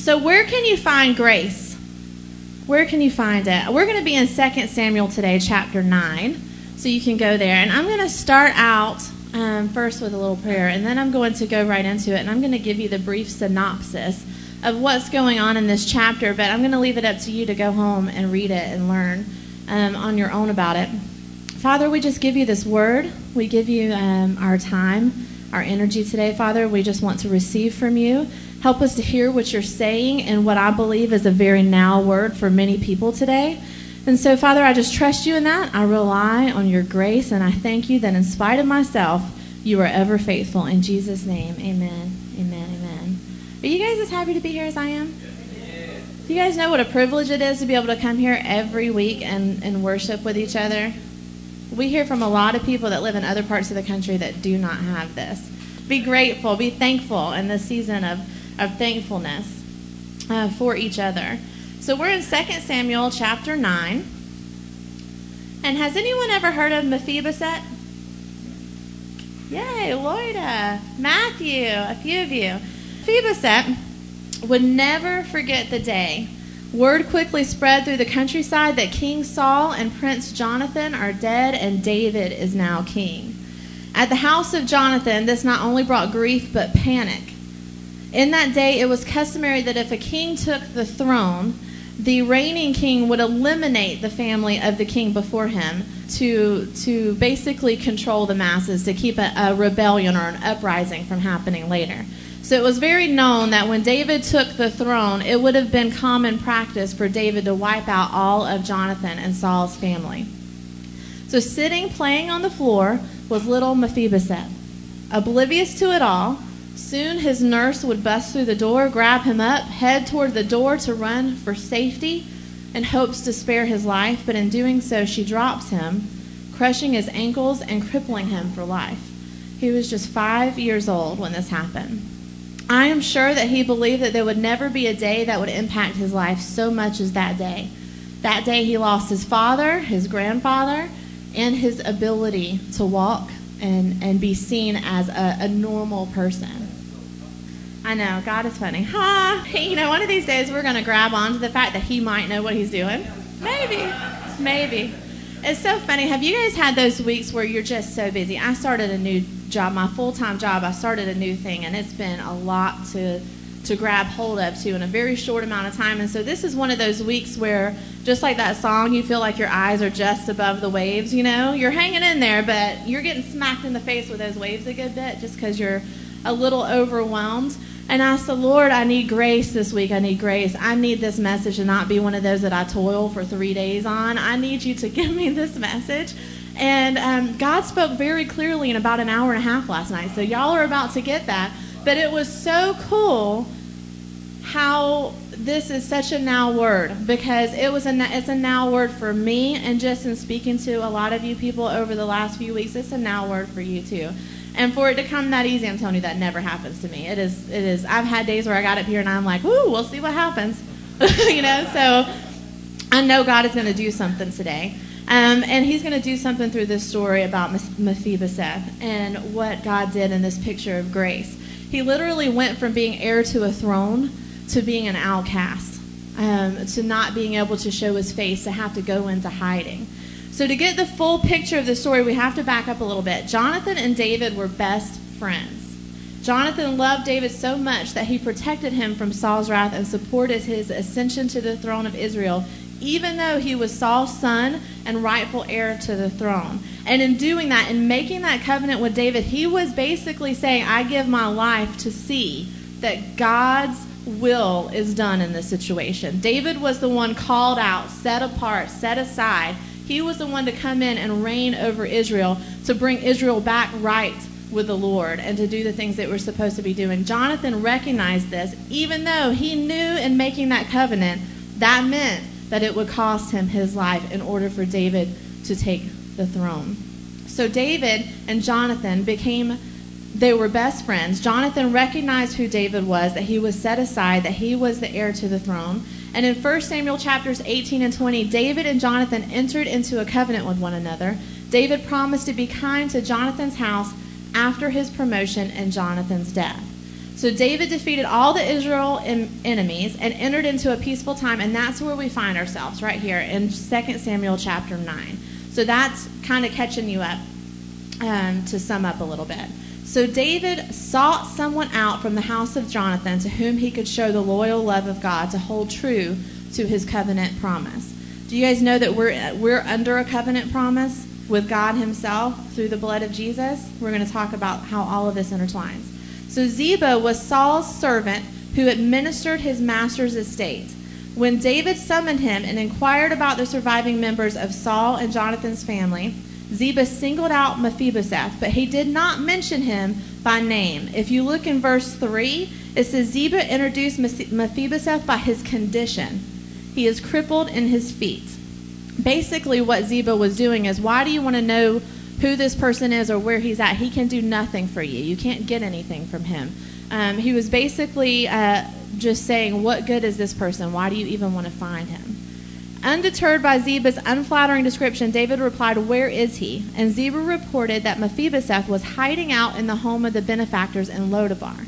So where can you find grace? Where can you find it? We're going to be in 2 Samuel today, chapter 9. So you can go there. And I'm going to start out first with a little prayer, and then I'm going to go right into it, and I'm going to give you the brief synopsis of what's going on in this chapter, but I'm going to leave it up to you to go home and read it and learn on your own about it. Father, we just give you this word. We give you our time, our energy today, Father. We just want to receive from you. Help us to hear what you're saying and what I believe is a very now word for many people today. And so, Father, I just trust you in that. I rely on your grace, and I thank you that in spite of myself, you are ever faithful. In Jesus' name, amen, amen, amen. Are you guys as happy to be here as I am? Do you guys know what a privilege it is to be able to come here every week and worship with each other? We hear from a lot of people that live in other parts of the country that do not have this. Be grateful, be thankful in this season of thankfulness for each other. So we're in 2 Samuel chapter 9. And has anyone ever heard of Mephibosheth? Yay, Loida, Matthew, a few of you. Mephibosheth would never forget the day. Word quickly spread through the countryside that King Saul and Prince Jonathan are dead and David is now king. At the house of Jonathan, this not only brought grief but panic. In that day, it was customary that if a king took the throne, the reigning king would eliminate the family of the king before him to basically control the masses, to keep a rebellion or an uprising from happening later. So it was very known that when David took the throne, it would have been common practice for David to wipe out all of Jonathan and Saul's family. So sitting, playing on the floor, was little Mephibosheth. Oblivious to it all, soon his nurse would bust through the door, grab him up, head toward the door to run for safety in hopes to spare his life, but in doing so she drops him, crushing his ankles and crippling him for life. He was just 5 years old when this happened. I am sure that he believed that there would never be a day that would impact his life so much as that day. That day he lost his father, his grandfather, and his ability to walk and be seen as a normal person. I know, God is funny. You know, one of these days we're going to grab onto the fact that he might know what he's doing. Maybe. It's so funny. Have you guys had those weeks where you're just so busy? I started a new job, my full-time job. I started a new thing, and it's been a lot to grab hold of, too, in a very short amount of time. And so this is one of those weeks where, just like that song, you feel like your eyes are just above the waves, you know? You're hanging in there, but you're getting smacked in the face with those waves a good bit just because you're a little overwhelmed. And I said, Lord, I need grace this week. I need grace. I need this message to not be one of those that I toil for 3 days on. I need you to give me this message. And God spoke very clearly in about an hour and a half last night. So y'all are about to get that. But it was so cool how this is such a now word, because it's a now word for me. And just in speaking to a lot of you people over the last few weeks, it's a now word for you too. And for it to come that easy, I'm telling you, that never happens to me. It is. I've had days where I got up here and I'm like, woo, we'll see what happens. You know, so I know God is going to do something today. And he's going to do something through this story about Mephibosheth and what God did in this picture of grace. He literally went from being heir to a throne to being an outcast, to not being able to show his face, to have to go into hiding. So to get the full picture of the story, we have to back up a little bit. Jonathan and David were best friends. Jonathan loved David so much that he protected him from Saul's wrath and supported his ascension to the throne of Israel, even though he was Saul's son and rightful heir to the throne. And in doing that, in making that covenant with David, he was basically saying, I give my life to see that God's will is done in this situation. David was the one called out, set apart, set aside. He was the one to come in and reign over Israel, to bring Israel back right with the Lord and to do the things that we're supposed to be doing. Jonathan recognized this, even though he knew in making that covenant, that meant that it would cost him his life in order for David to take the throne. So David and Jonathan they were best friends. Jonathan recognized who David was, that he was set aside, that he was the heir to the throne. And in 1 Samuel chapters 18 and 20, David and Jonathan entered into a covenant with one another. David promised to be kind to Jonathan's house after his promotion and Jonathan's death. So David defeated all the Israel enemies and entered into a peaceful time, and that's where we find ourselves, right here in 2 Samuel chapter 9. So that's kind of catching you up to sum up a little bit. So David sought someone out from the house of Jonathan to whom he could show the loyal love of God to hold true to his covenant promise. Do you guys know that we're under a covenant promise with God himself through the blood of Jesus? We're going to talk about how all of this intertwines. So Ziba was Saul's servant who administered his master's estate. When David summoned him and inquired about the surviving members of Saul and Jonathan's family, Ziba singled out Mephibosheth, but he did not mention him by name. If you look in verse 3, it says Ziba introduced Mephibosheth by his condition. He is crippled in his feet. Basically what Ziba was doing is, why do you want to know who this person is or where he's at? He can do nothing for you. You can't get anything from him. He was basically just saying, what good is this person? Why do you even want to find him? Undeterred by Ziba's unflattering description, David replied, "Where is he?" And Ziba reported that Mephibosheth was hiding out in the home of the benefactors in Lodabar.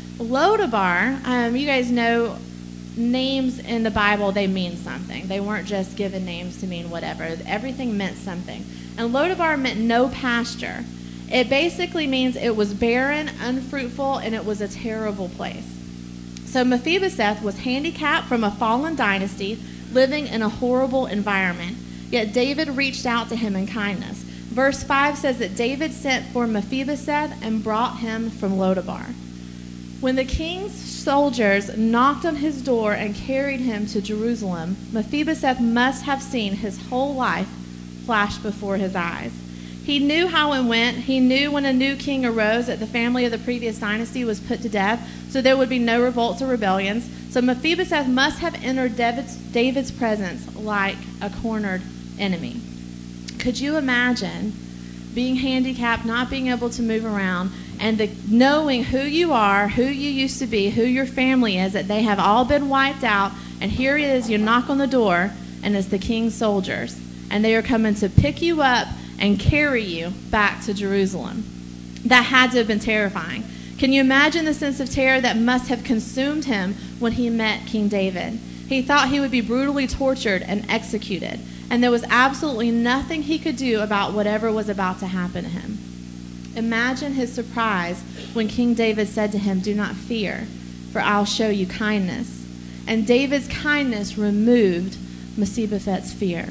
Lodabar, you guys know, names in the Bible, they mean something. They weren't just given names to mean whatever. Everything meant something. And Lodabar meant no pasture. It basically means it was barren, unfruitful, and it was a terrible place. So Mephibosheth was handicapped from a fallen dynasty, living in a horrible environment. Yet David reached out to him in kindness. Verse 5 says that David sent for Mephibosheth and brought him from Lodabar. When the king's soldiers knocked on his door and carried him to Jerusalem, Mephibosheth must have seen his whole life flash before his eyes. He knew how it went. He knew when a new king arose that the family of the previous dynasty was put to death, so there would be no revolts or rebellions. So Mephibosheth must have entered David's presence like a cornered enemy. Could you imagine being handicapped, not being able to move around, and knowing who you are, who you used to be, who your family is, that they have all been wiped out, and here it is, you knock on the door, and it's the king's soldiers, and they are coming to pick you up and carry you back to Jerusalem. That had to have been terrifying. Can you imagine the sense of terror that must have consumed him when he met King David? He thought he would be brutally tortured and executed, and there was absolutely nothing he could do about whatever was about to happen to him. Imagine his surprise when King David said to him, "Do not fear, for I'll show you kindness." And David's kindness removed Mephibosheth's fear.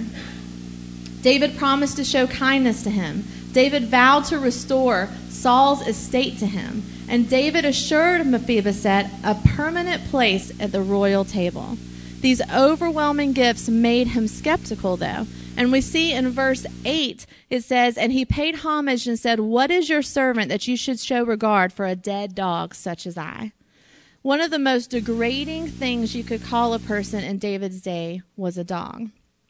David promised to show kindness to him. David vowed to restore Saul's estate to him. And David assured Mephibosheth a permanent place at the royal table. These overwhelming gifts made him skeptical, though. And we see in verse 8, it says, "And he paid homage and said, 'What is your servant that you should show regard for a dead dog such as I?'" One of the most degrading things you could call a person in David's day was a dog.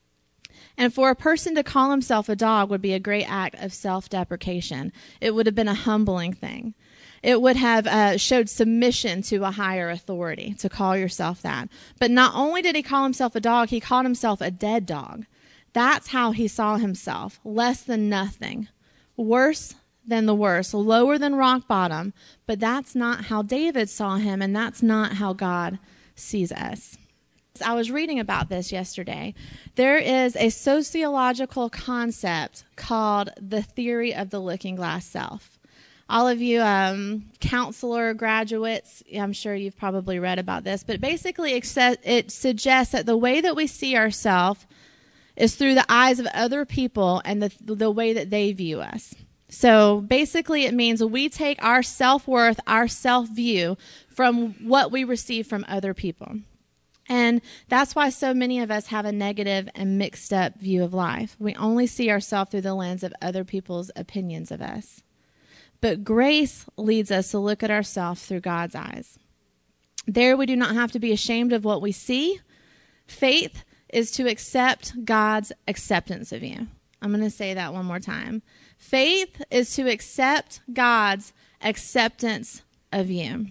And for a person to call himself a dog would be a great act of self-deprecation. It would have been a humbling thing. It would have showed submission to a higher authority to call yourself that. But not only did he call himself a dog, he called himself a dead dog. That's how he saw himself, less than nothing, worse than the worst, lower than rock bottom. But that's not how David saw him, and that's not how God sees us. I was reading about this yesterday. There is a sociological concept called the theory of the looking glass self. All of you counselor graduates, I'm sure you've probably read about this, but basically it suggests that the way that we see ourselves is through the eyes of other people and the way that they view us. So basically it means we take our self-worth, our self-view from what we receive from other people. And that's why so many of us have a negative and mixed up view of life. We only see ourselves through the lens of other people's opinions of us. But grace leads us to look at ourselves through God's eyes. There we do not have to be ashamed of what we see. Faith is to accept God's acceptance of you. I'm going to say that one more time. Faith is to accept God's acceptance of you.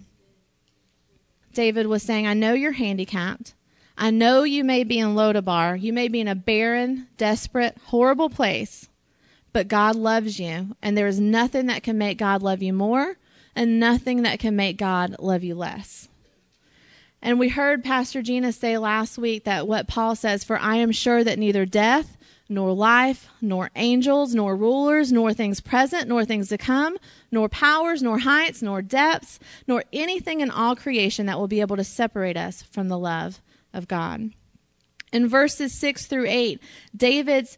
David was saying, I know you're handicapped. I know you may be in Lodabar. You may be in a barren, desperate, horrible place. But God loves you. And there is nothing that can make God love you more. and nothing that can make God love you less. And we heard Pastor Gina say last week that what Paul says, for I am sure that neither death, nor life, nor angels, nor rulers, nor things present, nor things to come, nor powers, nor heights, nor depths, nor anything in all creation that will be able to separate us from the love of God. In verses 6 through 8, David's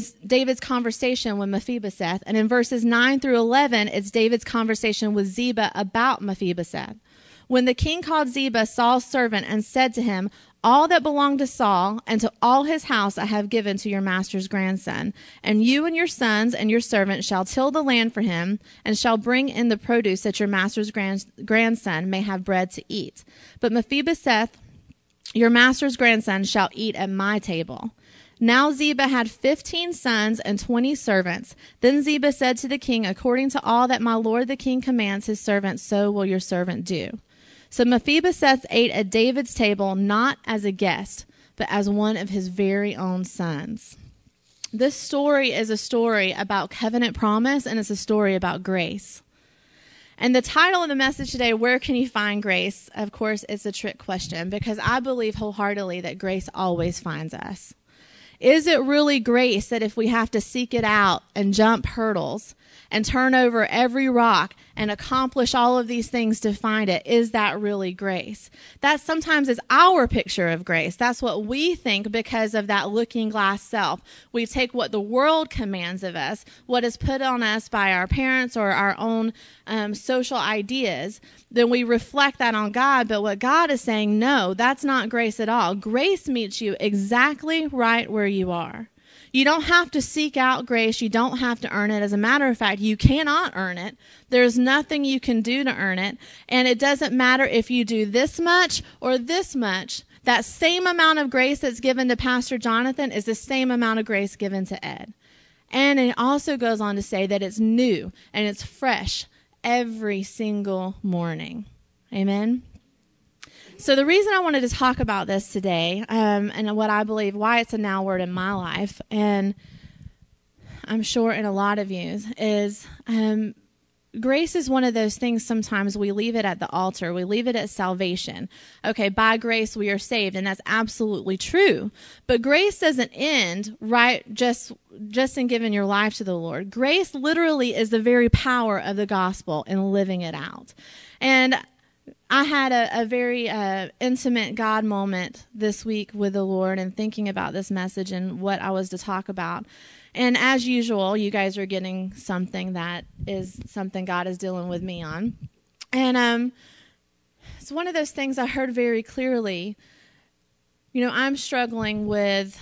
conversation with Mephibosheth. And in verses 9 through 11, it's David's conversation with Ziba about Mephibosheth. When the king called Ziba, Saul's servant, and said to him, all that belonged to Saul and to all his house I have given to your master's grandson. And you and your sons and your servants shall till the land for him, and shall bring in the produce that your master's grandson may have bread to eat. But Mephibosheth, your master's grandson, shall eat at my table. Now Ziba had 15 sons and 20 servants. Then Ziba said to the king, according to all that my lord the king commands his servant, so will your servant do. So Mephibosheth ate at David's table, not as a guest, but as one of his very own sons. This story is a story about covenant promise, and it's a story about grace. And the title of the message today, Where Can You Find Grace? Of course, it's a trick question, because I believe wholeheartedly that grace always finds us. Is it really grace that if we have to seek it out and jump hurdles and turn over every rock and accomplish all of these things to find it, is that really grace? That sometimes is our picture of grace. That's what we think because of that looking glass self. We take what the world commands of us, what is put on us by our parents or our own social ideas, then we reflect that on God. But what God is saying, no, that's not grace at all. Grace meets you exactly right where you are. You don't have to seek out grace. You don't have to earn it. As a matter of fact, you cannot earn it. There's nothing you can do to earn it. And it doesn't matter if you do this much or this much. That same amount of grace that's given to Pastor Jonathan is the same amount of grace given to Ed. And it also goes on to say that it's new and it's fresh every single morning. Amen. So the reason I wanted to talk about this today, and what I believe, why it's a now word in my life, and I'm sure in a lot of you, is grace is one of those things sometimes we leave it at the altar. We leave it at salvation. Okay, by grace we are saved, and that's absolutely true. But grace doesn't end right just in giving your life to the Lord. Grace literally is the very power of the gospel in living it out. And I had a very intimate God moment this week with the Lord and thinking about this message and what I was to talk about. And as usual, you guys are getting something that is something God is dealing with me on. And it's one of those things I heard very clearly. You know, I'm struggling with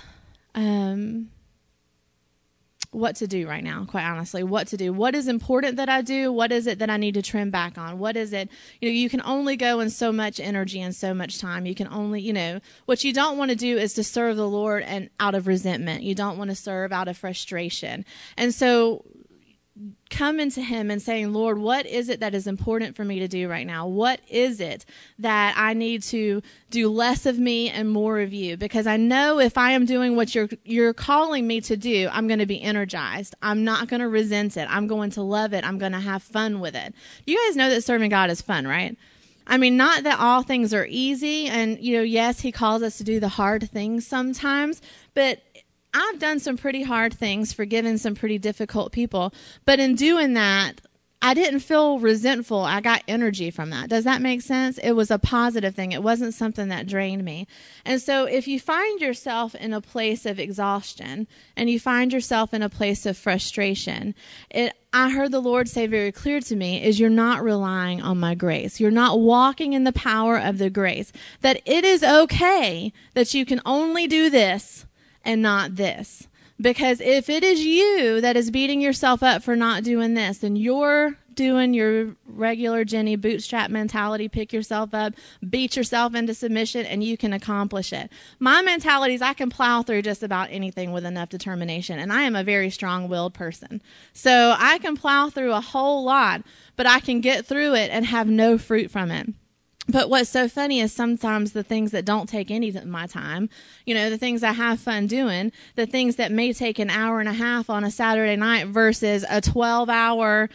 what to do right now, quite honestly, what to do. What is important that I do? What is it that I need to trim back on? What is it? You know, you can only go in so much energy and so much time. You can only, what you don't want to do is to serve the Lord and out of resentment. You don't want to serve out of frustration. And so coming to him and saying, Lord, what is it that is important for me to do right now? What is it that I need to do less of me and more of you? Because I know if I am doing what you're calling me to do, I'm going to be energized. I'm not going to resent it. I'm going to love it. I'm going to have fun with it. You guys know that serving God is fun, right? I mean, not that all things are easy. And, yes, he calls us to do the hard things sometimes, but I've done some pretty hard things, forgiven some pretty difficult people, but in doing that, I didn't feel resentful. I got energy from that. Does that make sense? It was a positive thing. It wasn't something that drained me. And so if you find yourself in a place of exhaustion and you find yourself in a place of frustration, I heard the Lord say very clear to me is you're not relying on my grace. You're not walking in the power of the grace. That it is okay that you can only do this and not this. Because if it is you that is beating yourself up for not doing this, then you're doing your regular Jenny bootstrap mentality, pick yourself up, beat yourself into submission, and you can accomplish it. My mentality is I can plow through just about anything with enough determination, and I am a very strong-willed person. So I can plow through a whole lot, but I can get through it and have no fruit from it. But what's so funny is sometimes the things that don't take any of my time, the things I have fun doing, the things that may take an hour and a half on a Saturday night versus a 12-hour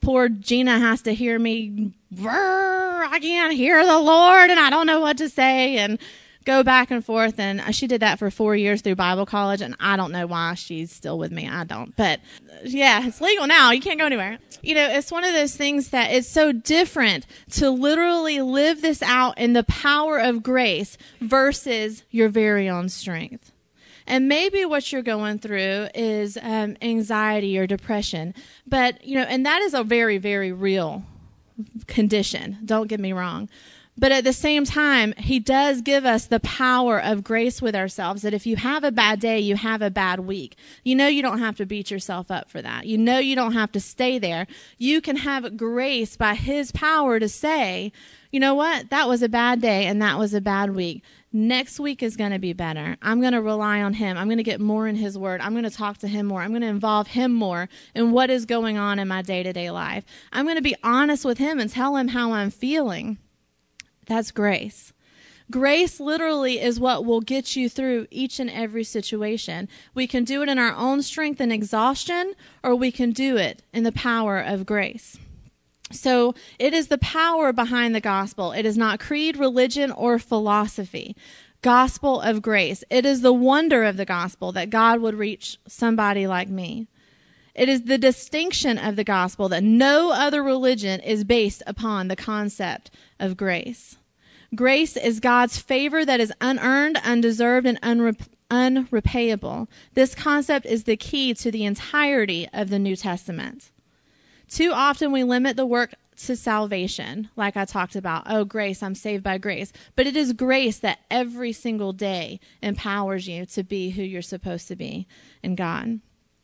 poor Gina has to hear me, I can't hear the Lord and I don't know what to say, and go back and forth. And she did that for 4 years through Bible college, and I don't know why she's still with me. I don't. But yeah, it's legal now. You can't go anywhere. It's one of those things that it's so different to literally live this out in the power of grace versus your very own strength. And maybe what you're going through is anxiety or depression. But, and that is a very, very real condition. Don't get me wrong. But at the same time, he does give us the power of grace with ourselves, that if you have a bad day, you have a bad week. You don't have to beat yourself up for that. You don't have to stay there. You can have grace by his power to say, you know what? That was a bad day and that was a bad week. Next week is going to be better. I'm going to rely on him. I'm going to get more in his word. I'm going to talk to him more. I'm going to involve him more in what is going on in my day-to-day life. I'm going to be honest with him and tell him how I'm feeling. That's grace. Grace literally is what will get you through each and every situation. We can do it in our own strength and exhaustion, or we can do it in the power of grace. So it is the power behind the gospel. It is not creed, religion, or philosophy. Gospel of grace. It is the wonder of the gospel that God would reach somebody like me. It is the distinction of the gospel that no other religion is based upon the concept of grace. Grace is God's favor that is unearned, undeserved, and unrepayable. This concept is the key to the entirety of the New Testament. Too often we limit the work to salvation, like I talked about. Oh, grace, I'm saved by grace. But it is grace that every single day empowers you to be who you're supposed to be in God.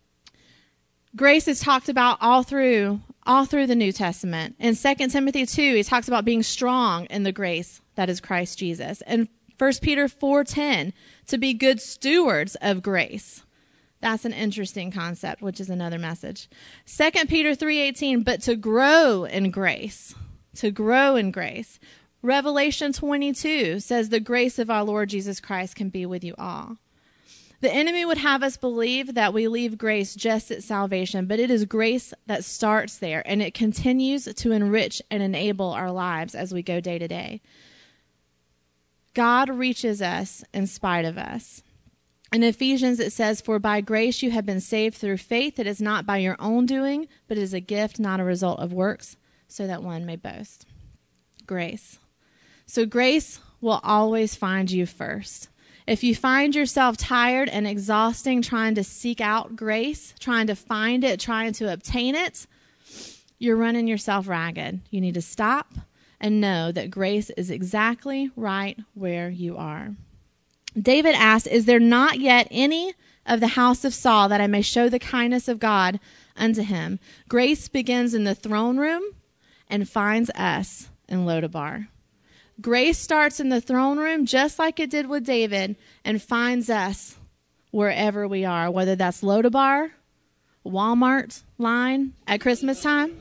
Grace is talked about all through the New Testament. In 2 Timothy 2, he talks about being strong in the grace that is Christ Jesus. And 1 Peter 4:10, to be good stewards of grace. That's an interesting concept, which is another message. 2 Peter 3:18, but to grow in grace. To grow in grace. Revelation 22 says the grace of our Lord Jesus Christ can be with you all. The enemy would have us believe that we leave grace just at salvation, but it is grace that starts there, and it continues to enrich and enable our lives as we go day to day. God reaches us in spite of us. In Ephesians, it says, for by grace you have been saved through faith. It is not by your own doing, but it is a gift, not a result of works, so that one may boast. Grace. So grace will always find you first. If you find yourself tired and exhausting trying to seek out grace, trying to find it, trying to obtain it, you're running yourself ragged. You need to stop and know that grace is exactly right where you are. David asked, is there not yet any of the house of Saul that I may show the kindness of God unto him? Grace begins in the throne room and finds us in Lodabar. Grace starts in the throne room just like it did with David and finds us wherever we are, whether that's Lodabar, Walmart line at Christmas time,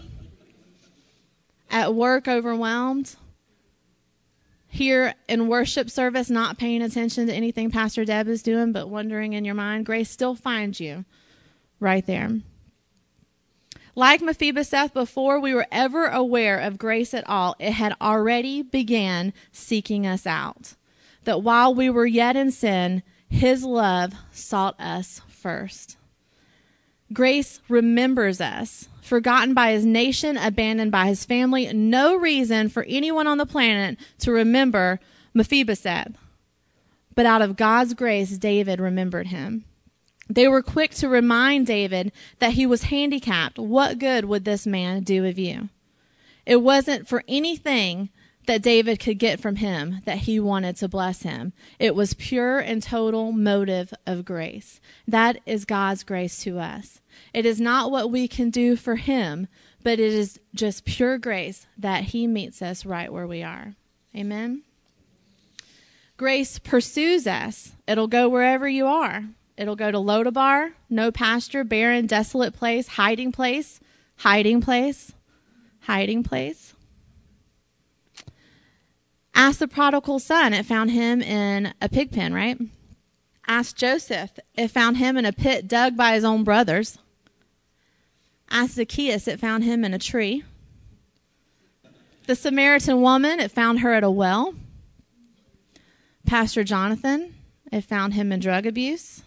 at work overwhelmed, here in worship service not paying attention to anything Pastor Deb is doing but wondering in your mind. Grace still finds you right there. Like Mephibosheth, before we were ever aware of grace at all, it had already began seeking us out. That while we were yet in sin, his love sought us first. Grace remembers us, forgotten by his nation, abandoned by his family. No reason for anyone on the planet to remember Mephibosheth. But out of God's grace, David remembered him. They were quick to remind David that he was handicapped. What good would this man do of you? It wasn't for anything that David could get from him that he wanted to bless him. It was pure and total motive of grace. That is God's grace to us. It is not what we can do for him, but it is just pure grace that he meets us right where we are. Amen. Grace pursues us. It'll go wherever you are. It'll go to Lodabar, no pasture, barren, desolate place, hiding place, hiding place, hiding place. Ask the prodigal son. It found him in a pig pen, right? Ask Joseph. It found him in a pit dug by his own brothers. Asked Zacchaeus, it found him in a tree. The Samaritan woman, it found her at a well. Pastor Jonathan, it found him in drug abuse.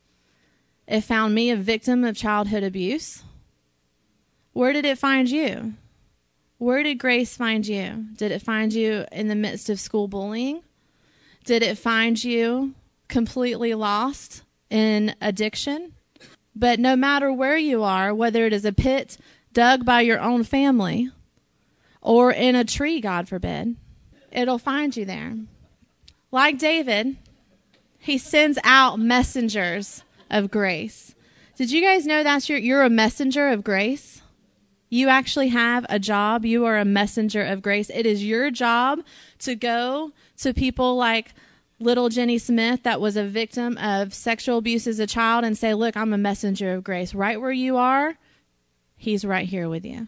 It found me a victim of childhood abuse. Where did it find you? Where did grace find you? Did it find you in the midst of school bullying? Did it find you completely lost in addiction? But no matter where you are, whether it is a pit dug by your own family or in a tree, God forbid, it'll find you there. Like David, he sends out messengers of grace. Did you guys know you're a messenger of grace? You actually have a job. You are a messenger of grace. It is your job to go to people like little Jenny Smith that was a victim of sexual abuse as a child and say, look, I'm a messenger of grace. Right where you are, he's right here with you.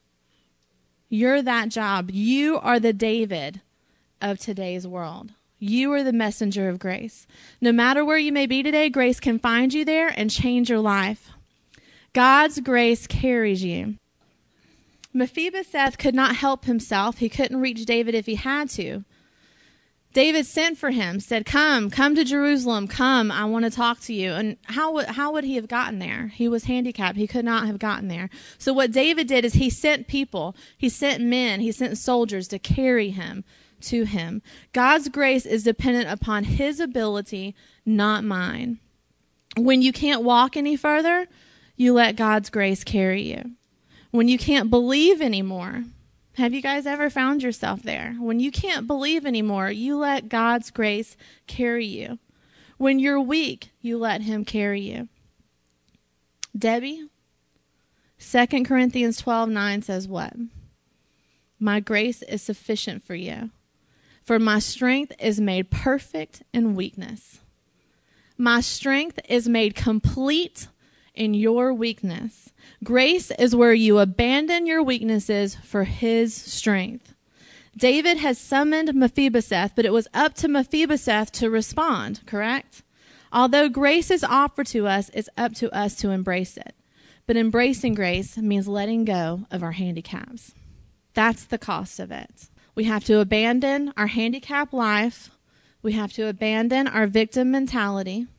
You're that job. You are the David of today's world. You are the messenger of grace. No matter where you may be today, grace can find you there and change your life. God's grace carries you. Mephibosheth could not help himself. He couldn't reach David if he had to. David sent for him, said, come to Jerusalem. Come, I want to talk to you. And how would he have gotten there? He was handicapped. He could not have gotten there. So what David did is he sent people, he sent men, he sent soldiers to carry him to him. God's grace is dependent upon his ability, not mine. When you can't walk any further, you let God's grace carry you. When you can't believe anymore, have you guys ever found yourself there? When you can't believe anymore, you let God's grace carry you. When you're weak, you let him carry you. Debbie, 2 Corinthians 12:9 says what? My grace is sufficient for you, for my strength is made perfect in weakness. My strength is made complete in your weakness. Grace is where you abandon your weaknesses for his strength. David has summoned Mephibosheth, but it was up to Mephibosheth to respond, correct? Although grace is offered to us, it's up to us to embrace it. But embracing grace means letting go of our handicaps. That's the cost of it. We have to abandon our handicap life. We have to abandon our victim mentality.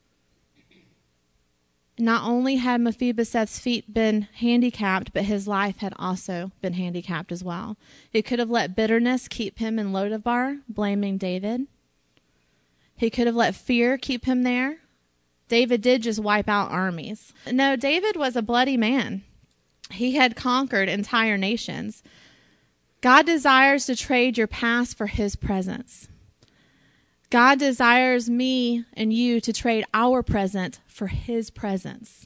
Not only had Mephibosheth's feet been handicapped, but his life had also been handicapped as well. He could have let bitterness keep him in Lodabar, blaming David. He could have let fear keep him there. David did just wipe out armies. No, David was a bloody man. He had conquered entire nations. God desires to trade your past for his presence. God desires me and you to trade our present for his presence.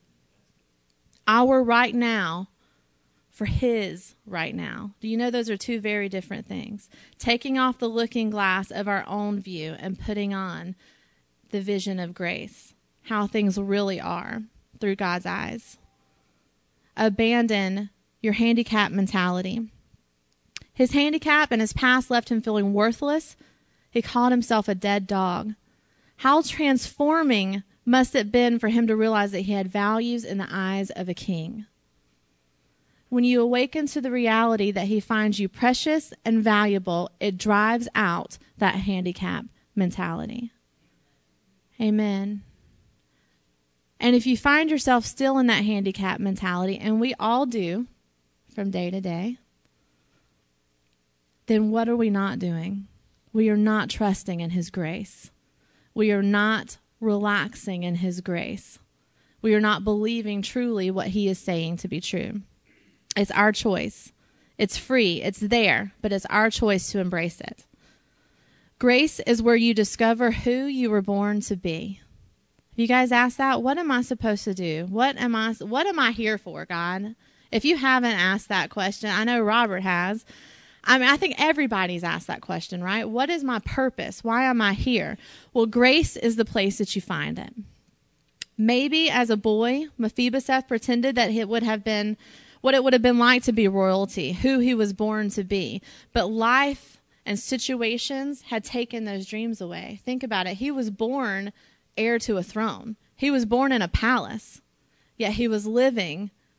Our right now for his right now. Do you know those are two very different things? Taking off the looking glass of our own view and putting on the vision of grace, how things really are through God's eyes. Abandon your handicap mentality. His handicap and his past left him feeling worthless. He called himself a dead dog. How transforming must it have been for him to realize that he had values in the eyes of a king. When you awaken to the reality that he finds you precious and valuable, it drives out that handicap mentality. Amen. And if you find yourself still in that handicap mentality, and we all do from day to day, then what are we not doing? We are not trusting in his grace. We are not relaxing in his grace. We are not believing truly what he is saying to be true. It's our choice. It's free. It's there, but it's our choice to embrace it. Grace is where you discover who you were born to be. Have you guys asked that? What am I supposed to do? What am I here for, God? If you haven't asked that question, I know Robert has. I think everybody's asked that question, right? What is my purpose? Why am I here? Well, grace is the place that you find it. Maybe as a boy, Mephibosheth pretended that it would have been what it would have been like to be royalty, who he was born to be. But life and situations had taken those dreams away. Think about it. He was born heir to a throne. He was born in a palace, yet he was living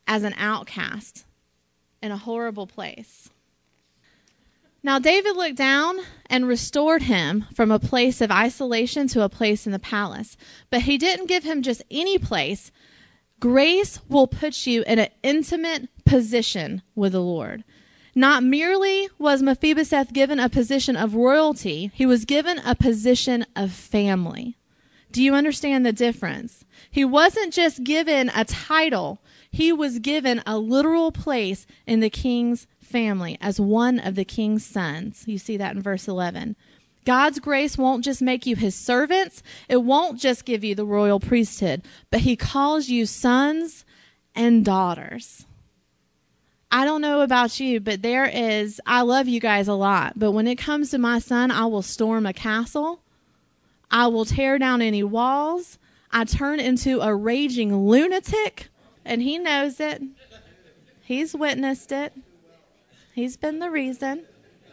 as an outcast in a horrible place. Now David looked down and restored him from a place of isolation to a place in the palace. But he didn't give him just any place. Grace will put you in an intimate position with the Lord. Not merely was Mephibosheth given a position of royalty, he was given a position of family. Do you understand the difference? He wasn't just given a title. He was given a literal place in the king's family as one of the king's sons. You see that in verse 11. God's grace won't just make you his servants. It won't just give you the royal priesthood, but he calls you sons and daughters. I don't know about you, but I love you guys a lot, but when it comes to my son, I will storm a castle. I will tear down any walls. I turn into a raging lunatic, and he knows it. He's witnessed it. He's been the reason.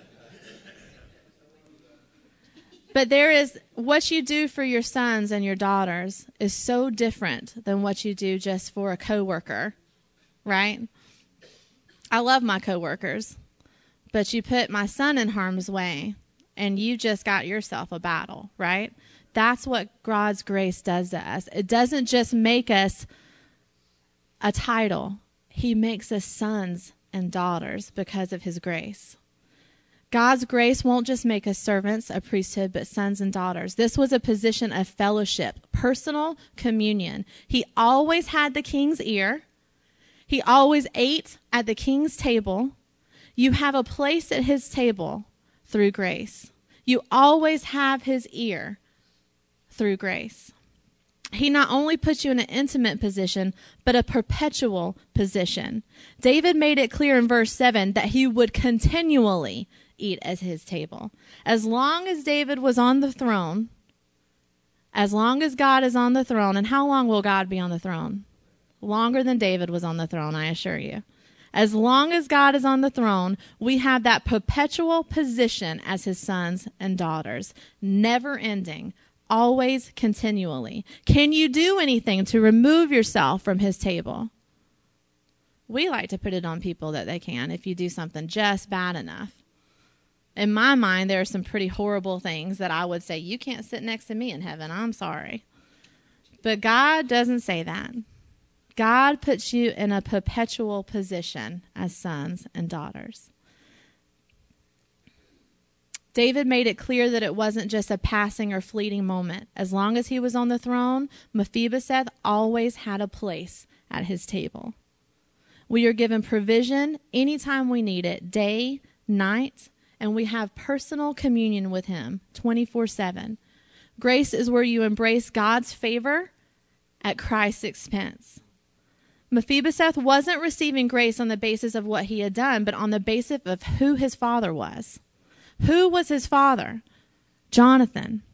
But what you do for your sons and your daughters is so different than what you do just for a coworker, right? I love my coworkers, but you put my son in harm's way and you just got yourself a battle, right? That's what God's grace does to us. It doesn't just make us a title. He makes us sons and daughters because of his grace. God's grace won't just make us servants, a priesthood, but sons and daughters. This was a position of fellowship, personal communion. He always had the king's ear. He always ate at the king's table. You have a place at his table through grace. You always have his ear through grace. He not only puts you in an intimate position, but a perpetual position. David made it clear in verse 7 that he would continually eat at his table. As long as David was on the throne, as long as God is on the throne, and how long will God be on the throne? Longer than David was on the throne, I assure you. As long as God is on the throne, we have that perpetual position as his sons and daughters, never ending. Always, continually. Can you do anything to remove yourself from his table? We like to put it on people that they can if you do something just bad enough. In my mind, there are some pretty horrible things that I would say, you can't sit next to me in heaven. I'm sorry. But God doesn't say that. God puts you in a perpetual position as sons and daughters. David made it clear that it wasn't just a passing or fleeting moment. As long as he was on the throne, Mephibosheth always had a place at his table. We are given provision anytime we need it, day, night, and we have personal communion with him 24/7. Grace is where you embrace God's favor at Christ's expense. Mephibosheth wasn't receiving grace on the basis of what he had done, but on the basis of who his father was. Who was his father? Jonathan.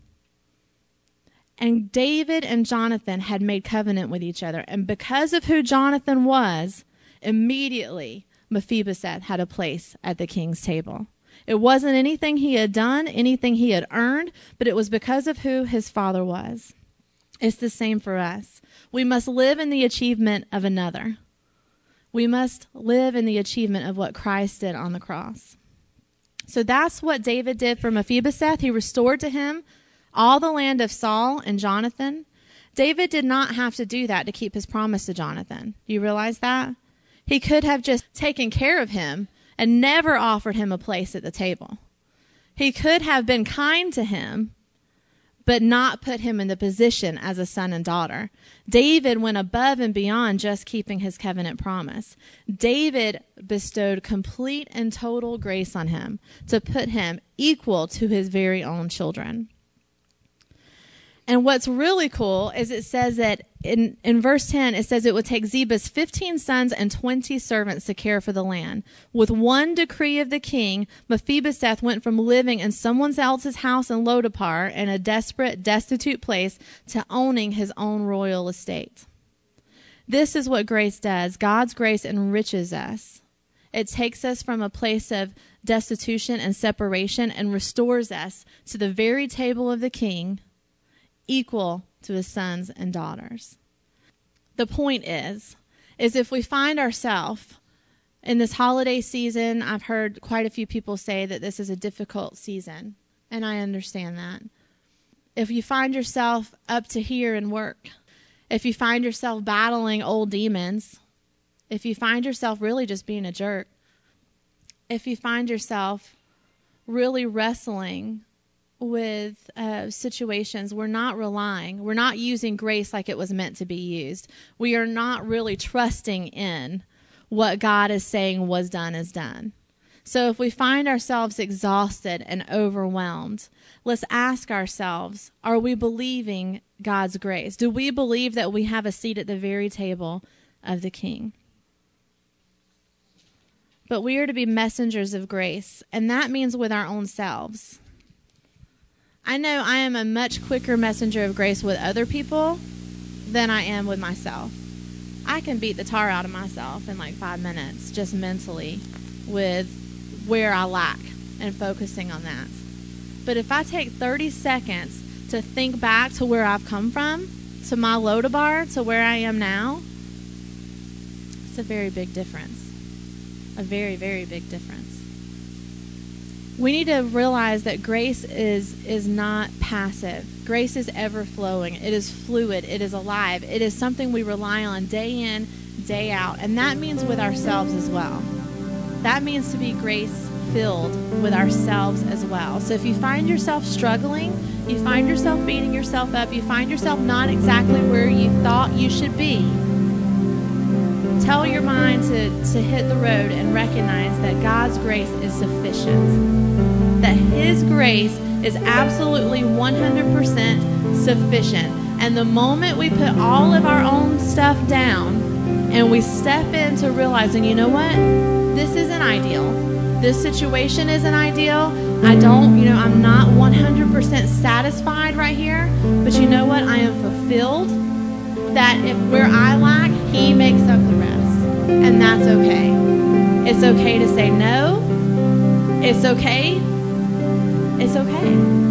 And David and Jonathan had made covenant with each other. And because of who Jonathan was, immediately Mephibosheth had a place at the king's table. It wasn't anything he had done, anything he had earned, but it was because of who his father was. It's the same for us. We must live in the achievement of another. We must live in the achievement of what Christ did on the cross. So that's what David did for Mephibosheth. He restored to him all the land of Saul and Jonathan. David did not have to do that to keep his promise to Jonathan. Do you realize that? He could have just taken care of him and never offered him a place at the table. He could have been kind to him, but not put him in the position as a son and daughter. David went above and beyond just keeping his covenant promise. David bestowed complete and total grace on him to put him equal to his very own children. And what's really cool is it says that in verse 10, it says it would take Ziba's 15 sons and 20 servants to care for the land. With one decree of the king, Mephibosheth went from living in someone else's house in Lodabar in a desperate, destitute place to owning his own royal estate. This is what grace does. God's grace enriches us. It takes us from a place of destitution and separation and restores us to the very table of the king, equal to his sons and daughters. The point is is if we find ourselves in this holiday season. I've heard quite a few people say that this is a difficult season, and I understand that. If you find yourself up to here in work, if you find yourself battling old demons, if you find yourself really just being a jerk, if you find yourself really wrestling with situations, we're not using grace like it was meant to be used. We are not really trusting in what God is saying was done is done. So if we find ourselves exhausted and overwhelmed, let's ask ourselves, are we believing God's grace? Do we believe that we have a seat at the very table of the King? But we are to be messengers of grace, and that means with our own selves. I know I am a much quicker messenger of grace with other people than I am with myself. I can beat the tar out of myself in like 5 minutes, just mentally, with where I lack and focusing on that. But if I take 30 seconds to think back to where I've come from, to my Lodabar, to where I am now, it's a very big difference. A very, very big difference. We need to realize that grace is not passive. Grace is ever flowing. It is fluid. It is alive. It is something we rely on day in, day out. And that means with ourselves as well. That means to be grace-filled with ourselves as well. So if you find yourself struggling, you find yourself beating yourself up, you find yourself not exactly where you thought you should be, tell your mind to hit the road and recognize that God's grace is sufficient. That His grace is absolutely 100% sufficient. And the moment we put all of our own stuff down and we step into realizing, you know what? This isn't ideal. This situation isn't ideal. I'm not 100% satisfied right here. But you know what? I am fulfilled. That if where I lack, He makes up the rest. And that's okay. It's okay to say no. It's okay. It's okay.